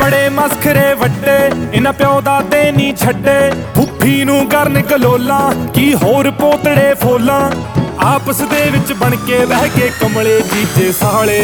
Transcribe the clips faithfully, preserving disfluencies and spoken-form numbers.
बड़े मस्खरे वड्डे इन्हां प्यो दादे नी छड्डे फुफ्फी नूं करन गलोलां की होर पोतड़े फोलां आपस दे विच बन के बह के कमले जीजे साले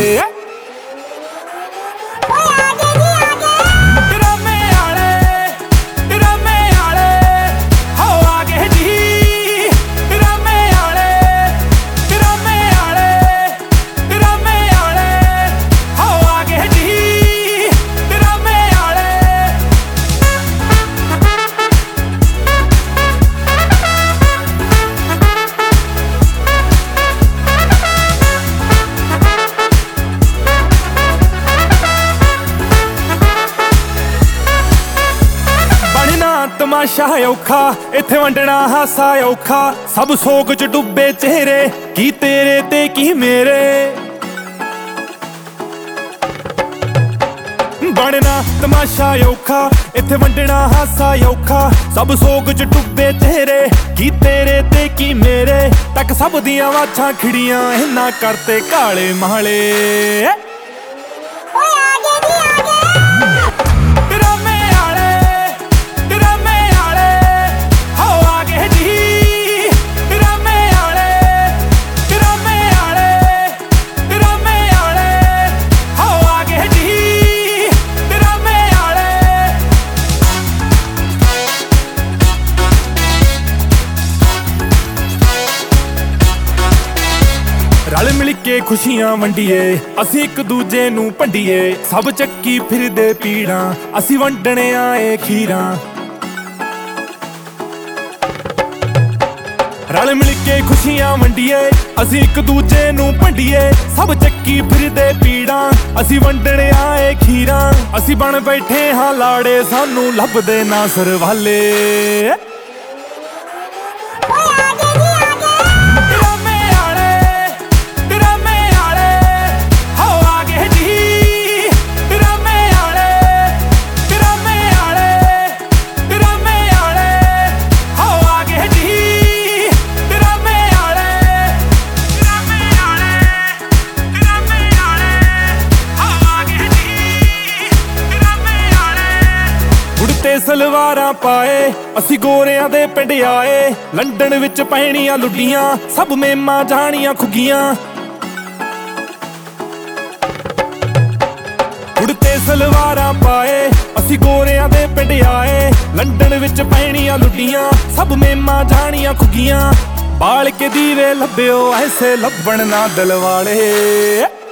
तमाशा औखा इत्थे वंडना हासा औखा सब सोग च डुब्बे चेहरे की तेरे ते की मेरे बनना तमाशा औखा इत्थे वंडना हासा औखा सब सोग च डुब्बे चेहरे की तेरे ते की मेरे तक सब दियां वाछां खिड़ियां इन्ना करते काले माले रल मिल के खुशियां वंडीए असी एक दूजे नूं भंडीए सब चक्की फिरदे पीड़ां असी वंडने आए खीरां रल मिल के खुशियां वंडीए असी एक दूजे नूं भंडीए सब चक्की फिरदे पीड़ां असी वंडने आए खीरां असी बन बैठे हां लाड़े सानू लभदे ना सरवाले सलवारां पाए असी गोरियां दे पिंड आए लंडन विच पैणियां लुड्डियां सब मेमां जानियां खुगियां उड़ते सलवारां पाए असी गोरियां दे पिंड आए लंडन विच पैणियां लुड्डियां सब मेमां जानियां खुगियां बाल के दीवे लभ्यो ऐसे लभण ना दिल वाले।